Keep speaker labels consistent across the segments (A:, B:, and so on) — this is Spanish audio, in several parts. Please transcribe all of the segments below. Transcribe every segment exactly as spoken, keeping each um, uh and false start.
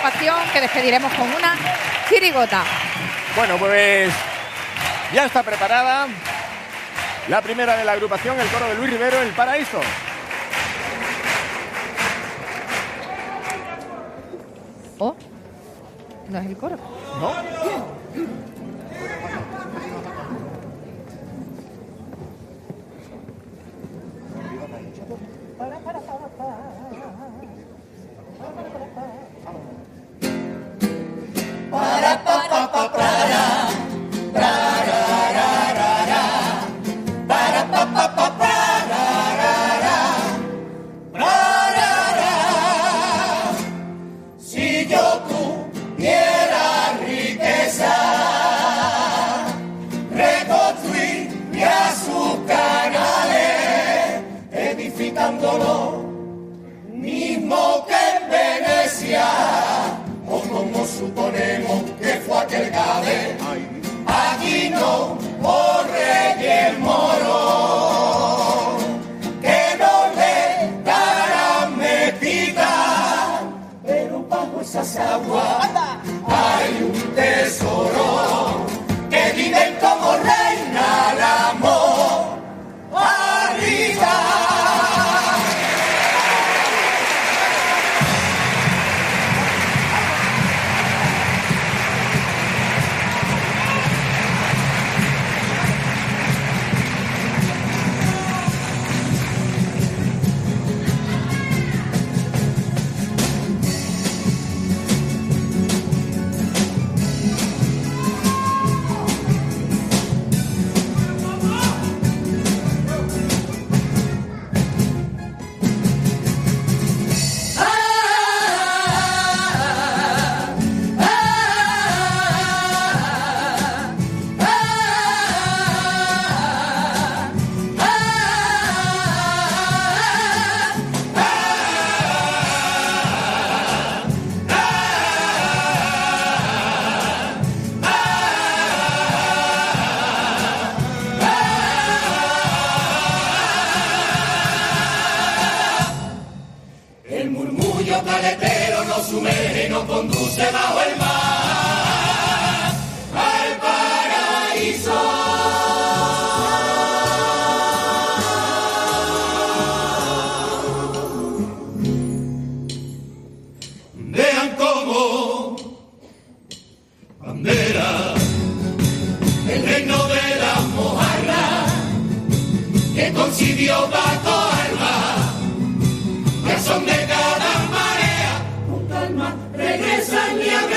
A: agrupación que despediremos con una chirigota.
B: Bueno, pues ya está preparada la primera de la agrupación, el coro de Luis Rivero, El Paraíso.
A: Oh, no es el coro.
B: ¿No?
C: Para pa pa pa para para pa pa pa para si yo tuviera riqueza reconstruir a sus canales edificándolo mismo que en Venecia. O como suponemos que fue aquel Gade, aquí no corre el moro, que no le darán mezquita, pero bajo esas aguas hay un tesoro, que viven como reina el amor, arriba. Sumerge y nos conduce bajo el mar al paraíso. Vean cómo bandera el reino de la mojarra que concibió Baco Alba, que son de cada regresan y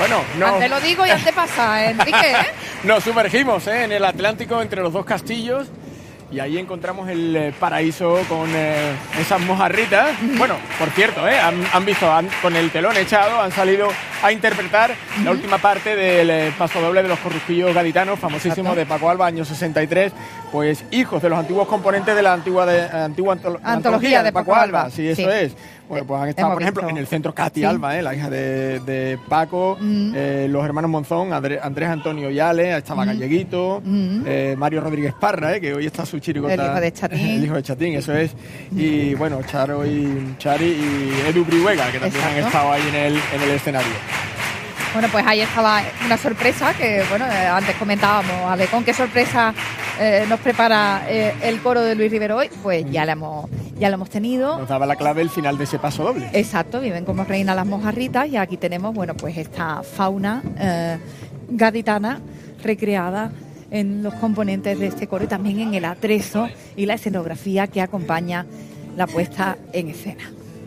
B: Bueno, no.
A: Antes lo digo y antes pasa, Enrique, ¿eh?
B: Nos sumergimos ¿eh? en el Atlántico entre los dos castillos y ahí encontramos el eh, paraíso con eh, esas mojarritas. Bueno, por cierto, ¿eh? han, han visto han, con el telón echado, han salido a interpretar uh-huh. la última parte del eh, pasodoble de los corrusquillos gaditanos, famosísimo de Paco Alba, año sesenta y tres, pues hijos de los antiguos componentes de la antigua, de, antigua antolo- antología, antología de, de Paco, Paco Alba. Alba. Sí, eso sí. es. Bueno, pues han estado, Hemos por ejemplo, visto. en el centro Katy sí. Alba, ¿eh? la hija de, de Paco, mm. eh, los hermanos Monzón, André, Andrés Antonio Yale, estaba mm. Galleguito, mm. eh, Mario Rodríguez Parra, ¿eh? que hoy está su chirigota.
A: El hijo de Chatín.
B: El hijo de Chatín, eso es. Y bueno, Charo y Chari y Edu Brihuega, que también Exacto. han estado ahí en el, en el escenario.
A: Bueno, pues ahí estaba una sorpresa que, bueno, eh, antes comentábamos, Ale, con qué sorpresa eh, nos prepara eh, el coro de Luis Rivero hoy, pues ya la hemos ya lo hemos tenido.
B: Nos daba la clave el final de ese paso doble.
A: Exacto, viven como reinas las mojarritas y aquí tenemos, bueno, pues esta fauna eh, gaditana recreada en los componentes de este coro y también en el atrezo y la escenografía que acompaña la puesta en escena.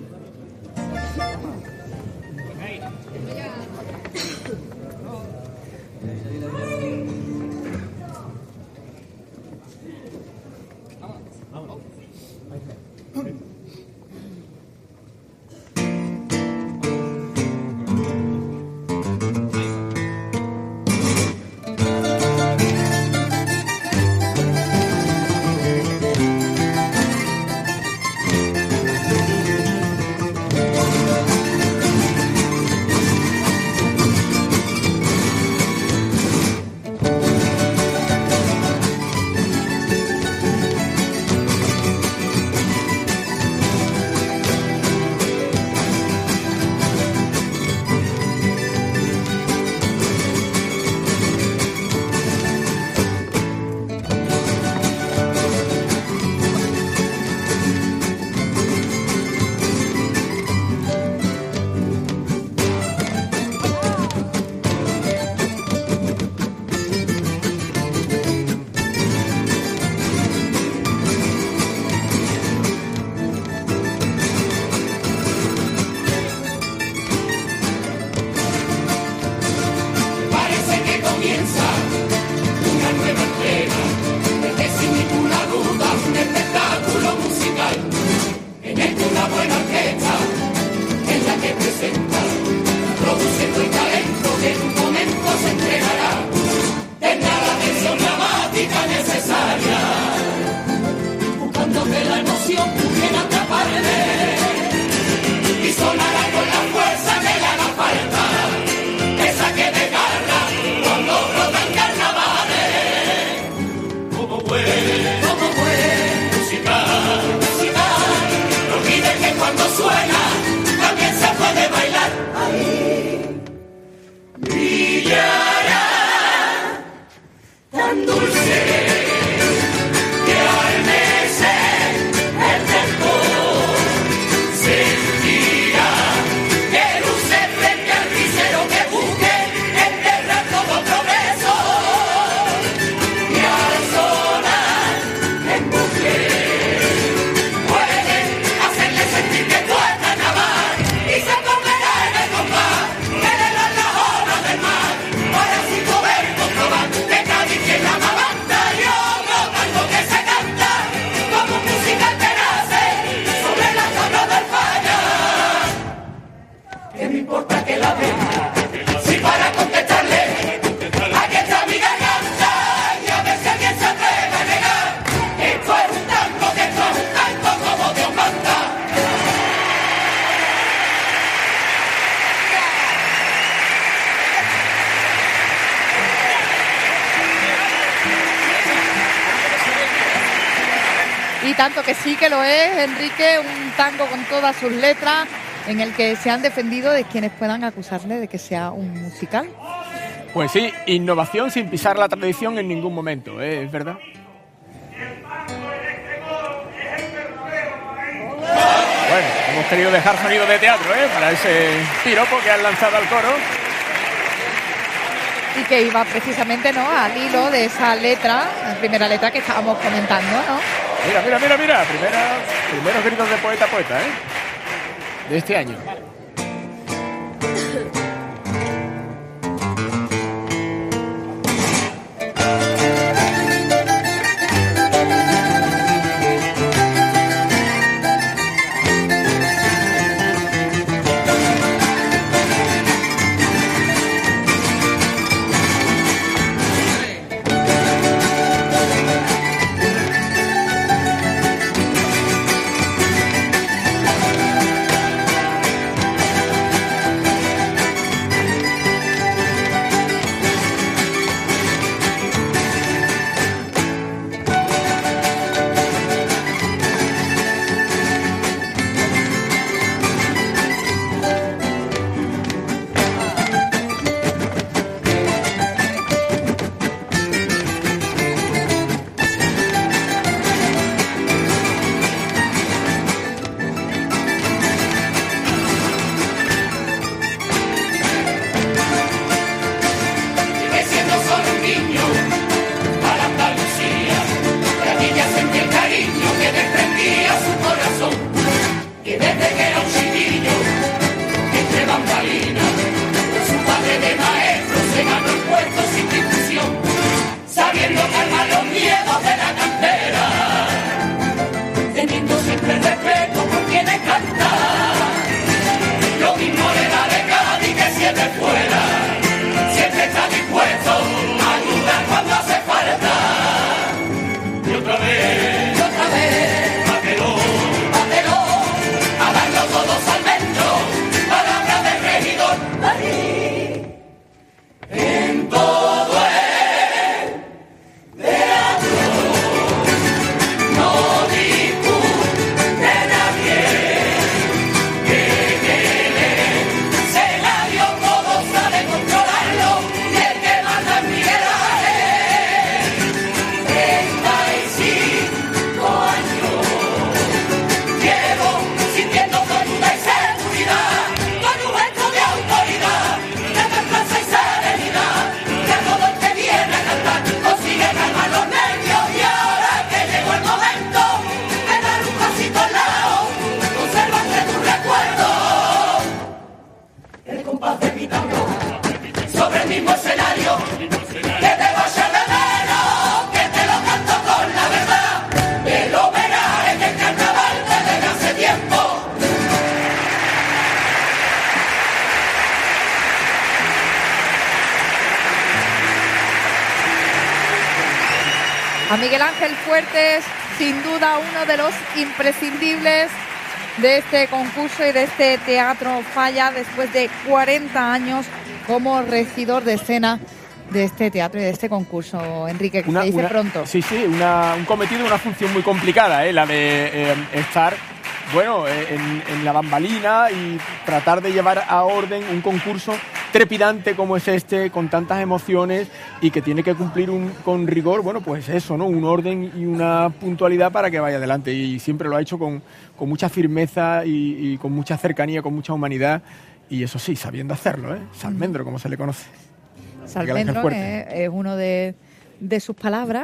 A: Y tanto que sí que lo es, Enrique, un tango con todas sus letras en el que se han defendido de quienes puedan acusarle de que sea un musical.
B: Pues sí, innovación sin pisar la tradición en ningún momento, ¿eh? ¿Es verdad? Bueno, hemos querido dejar sonido de teatro, ¿eh? Para ese piropo que han lanzado al coro.
A: Y que iba precisamente, ¿no?, al hilo de esa letra, la primera letra que estábamos comentando, ¿no?
B: Mira, mira, mira, mira, Primera, primeros gritos de poeta a poeta, ¿eh? De este año.
A: A Miguel Ángel Fuertes, sin duda uno de los imprescindibles de este concurso y de este Teatro Falla, después de cuarenta años como regidor de escena de este teatro y de este concurso. Enrique, que
B: una,
A: se dice
B: una,
A: pronto.
B: Sí, sí, una, un cometido, una función muy complicada, ¿eh? La de eh, estar, bueno, en, en la bambalina y tratar de llevar a orden un concurso trepidante como es este, con tantas emociones y que tiene que cumplir un, con rigor, bueno, pues eso, ¿no? Un orden y una puntualidad para que vaya adelante, y siempre lo ha hecho con, con mucha firmeza y, y con mucha cercanía, con mucha humanidad, y eso sí, sabiendo hacerlo, ¿eh? Salmendro, como se le conoce.
A: Salmendro es, es uno de, de sus palabras.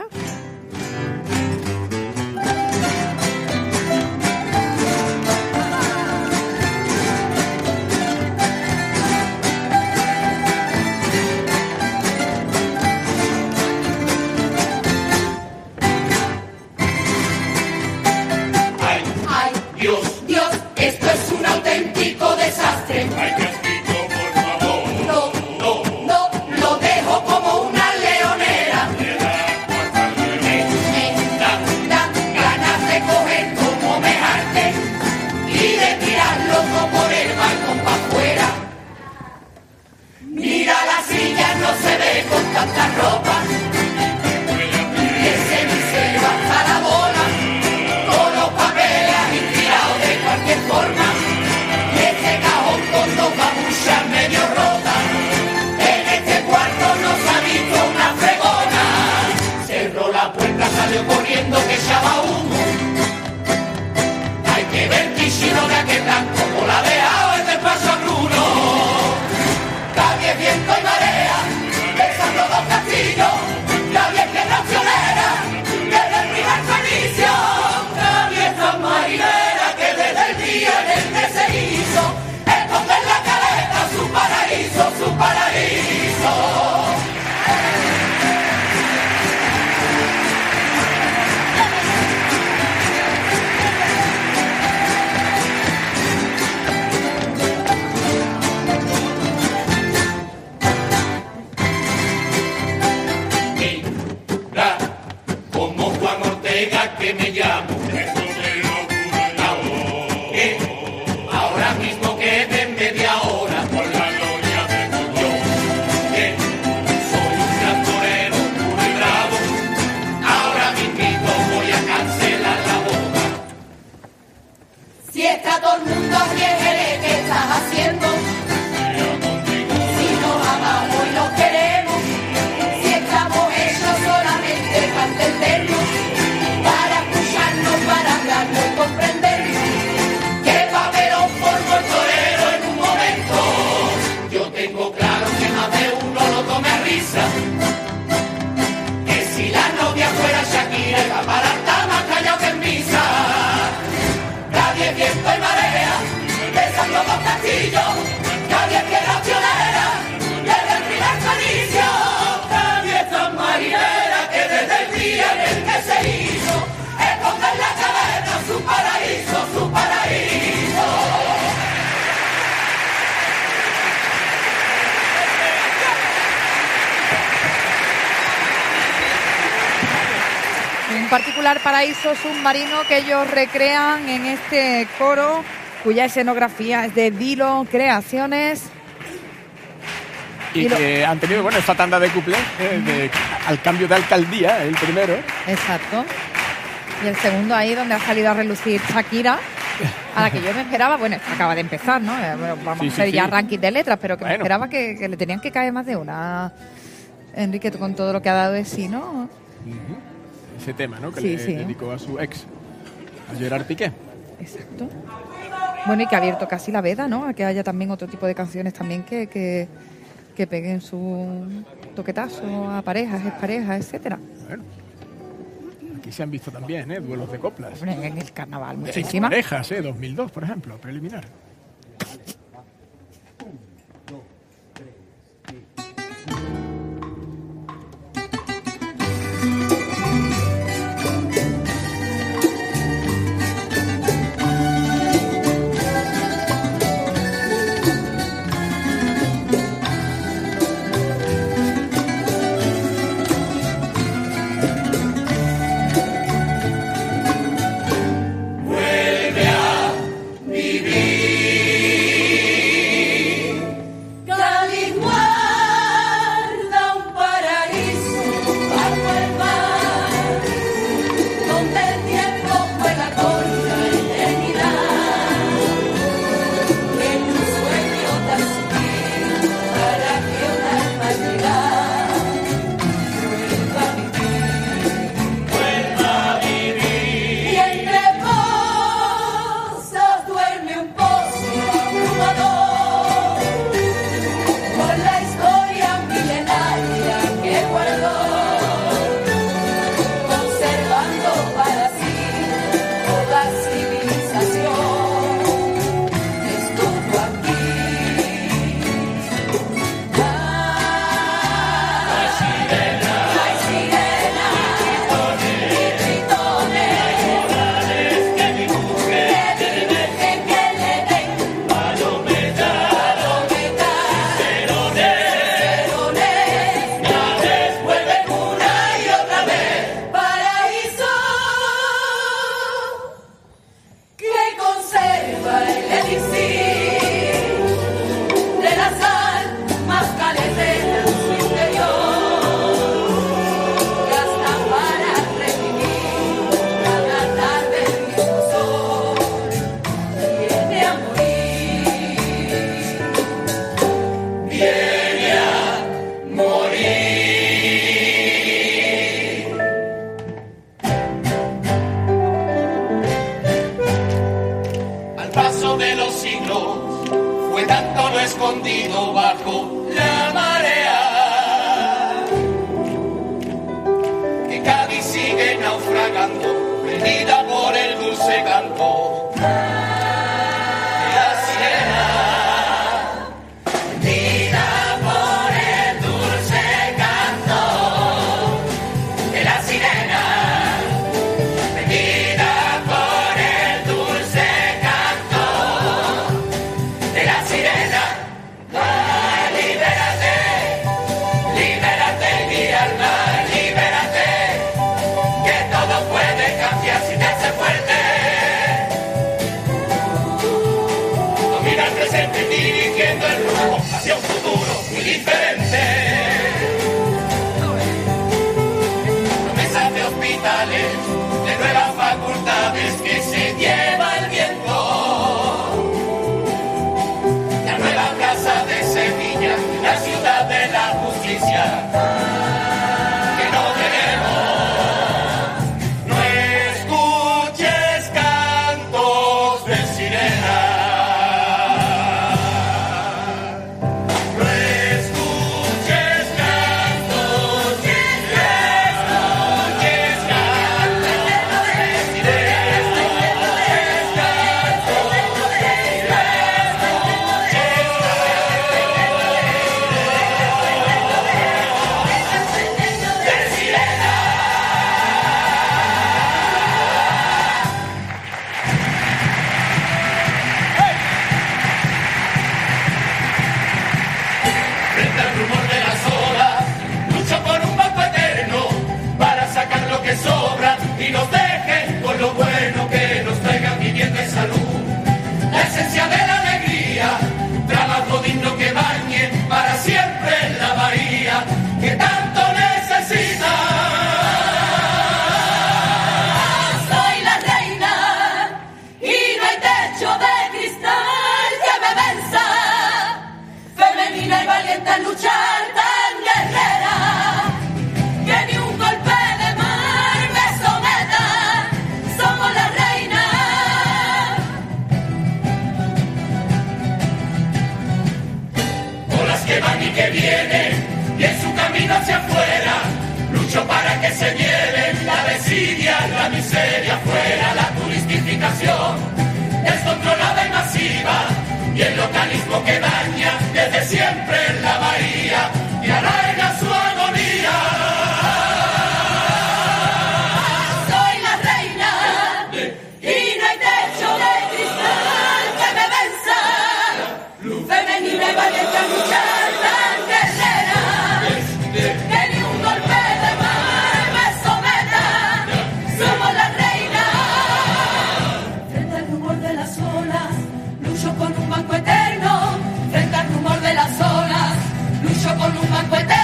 A: Particular paraíso submarino que ellos recrean en este coro, cuya escenografía es de Dilo Creaciones.
B: Y, y que lo... han tenido, bueno, esta tanda de cuplés eh, de, al cambio de alcaldía, el primero.
A: Exacto. Y el segundo ahí donde ha salido a relucir Shakira, a la que yo me esperaba, bueno, acaba de empezar, ¿no? Bueno, vamos sí, a hacer sí, ya sí. ranking de letras, pero que bueno. me esperaba que, que le tenían que caer más de una. Enrique, con todo lo que ha dado de sí, ¿no?
B: Uh-huh. Ese tema, ¿no? Que
A: sí,
B: le
A: sí.
B: dedicó a su ex, a Gerard Piqué.
A: Exacto. Bueno, y que ha abierto casi la veda, ¿no? A que haya también otro tipo de canciones también que, que, que peguen su toquetazo a parejas, exparejas, etcétera.
B: Bueno, aquí se han visto también, ¿eh? Duelos de coplas.
A: Bueno, en el carnaval, muchísimas.
B: Parejas, ¿eh? dos mil dos, por ejemplo, preliminar.
C: escondido bajo la marea. Que Cádiz sigue naufragando, venida por el dulce canto de la sirena. Venida por el dulce canto de la sirena. Venida por el dulce canto de la sirena. Ah, libérate, libérate mi alma, libérate, que todo puede cambiar si te hace fuerte. Domina el presente dirigiendo el rumbo hacia un futuro muy diferente. Promesas de hospitales, de nuevas facultades que se lleva el viento. La nueva plaza de Sevilla, la ciudad de la justicia. Que no queremos. No escuches cantos de sirena. No escuches cantos de sirena. No escuches cantos de sirena. No escuches cantos de sirena. Frente al rumor de las olas, lucho por un banco eterno para sacar lo que sobra y nos deje con lo bueno que nos traiga vivienda y salud. La esencia de la alegría, trabajo digno que bañe para siempre en la bahía que tanto necesita. Soy la reina y no hay techo de cristal que me venza. Femenina y valiente en luchar, tan guerrera, que ni un golpe de mar me someta. Somos la reina. Olas que van y que vienen, y en su camino hacia afuera, lucho para que se lleven la desidia, la miseria fuera, la turistificación descontrolada y masiva, y el localismo que daña desde siempre en la bahía y alarga su agonía. Soy la reina y no hay techo de cristal que me venza. Femenina y valiente a luchar, tan guerrera, que ni un golpe de mar me someta. Somos la reina. Frente al rumor de las olas, lucho con un banco eterno. Frente al rumor de las olas, lucho con un banco eterno.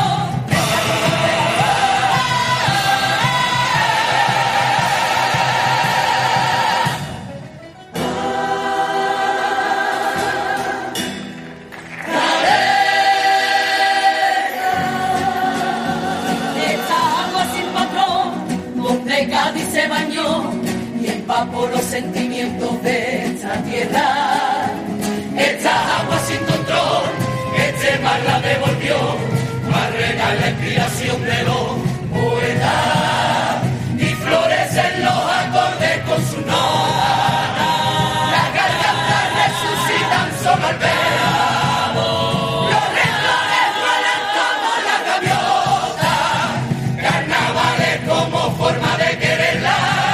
C: Esta agua sin patrón, donde Cádiz se bañó y empapó los sentimientos de esta tierra. Esta agua sin control, este mar la devolvió, para regar la inspiración de los poetas y florecen los acordes con su nota. Las gargantas resucitan solo al ver. Los renglones vuelan como la gaviota, carnavales como forma de quererla.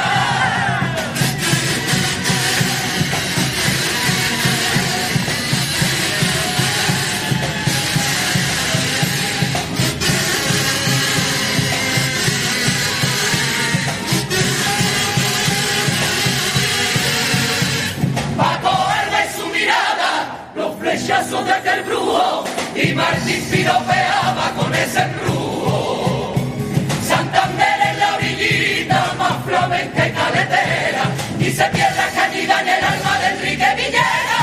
C: Paco Alba y su mirada, los flechazos de aquel brujo, y Martín piropeaba con ese embrujo. Santander en la orillita, más flamenca y caletera, y se pierde cañida en el alma de Enrique Villera.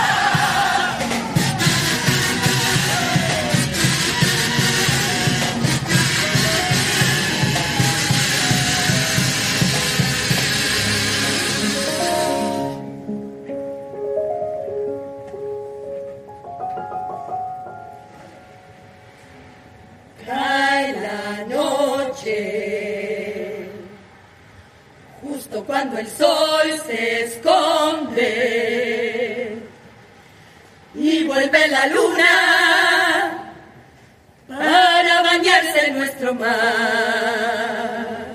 C: justo cuando el sol se esconde y vuelve la luna para bañarse en nuestro mar.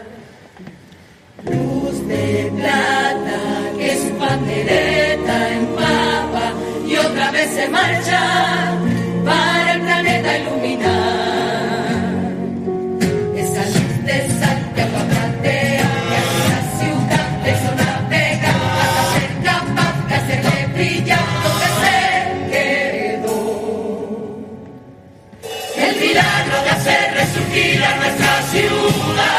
C: Luz de plata que su pandereta empapa y otra vez se marcha para el planeta iluminar. Esa luz de sal que agua platea que hace la ciudad de eso navega hasta ser capaz de hacerle brillar donde se quedó. El milagro de hacer resurgir a nuestra ciudad.